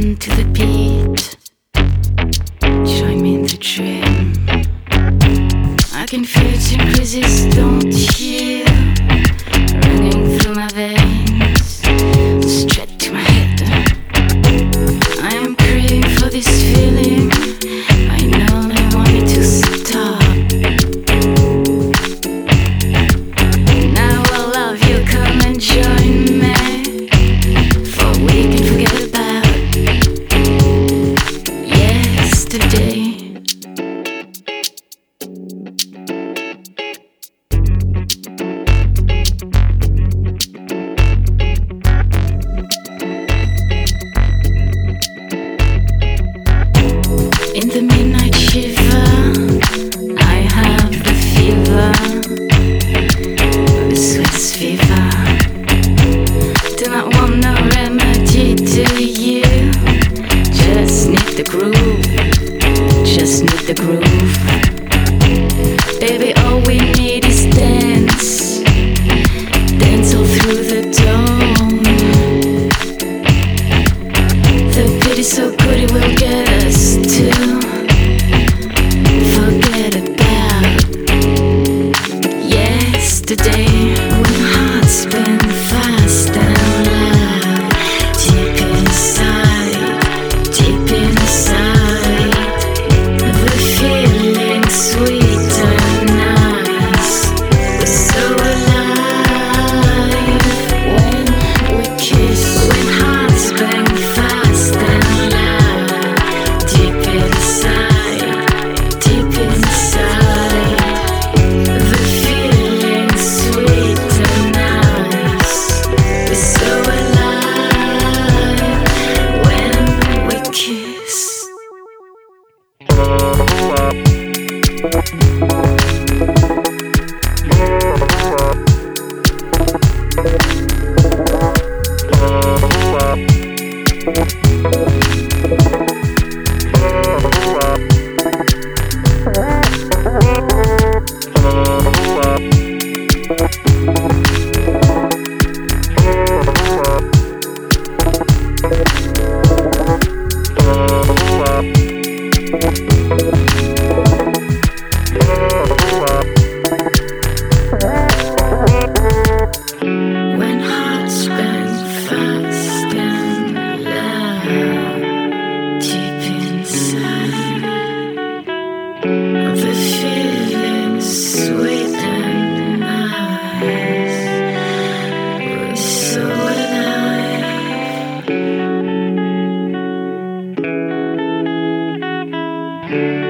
run to the beat. Join me in the dream. I can feel it in crazy, don't hear, running through my veins, straight to my head. I am craving for this feeling. I know I want it to stop. Now I love you, come and join me, for we can forget about yesterday. In the midnight shiver, I have the fever, the sweetest fever. Do not want no remedy, do you? Just need the groove, just need the groove. Baby, all we need is dance, dance all through the dawn. The beat is so good it will get us to forget about yesterday. When hearts spin fast and loud, deep inside, deep inside, the feeling sweet and nice. We're so alive when we kiss. When hearts bang fast and loud, deep inside, deep inside, the feeling sweet and nice. We're so alive when we kiss. When hearts bang fast and loud, deep inside, the feeling sweet and nice. We're so alive.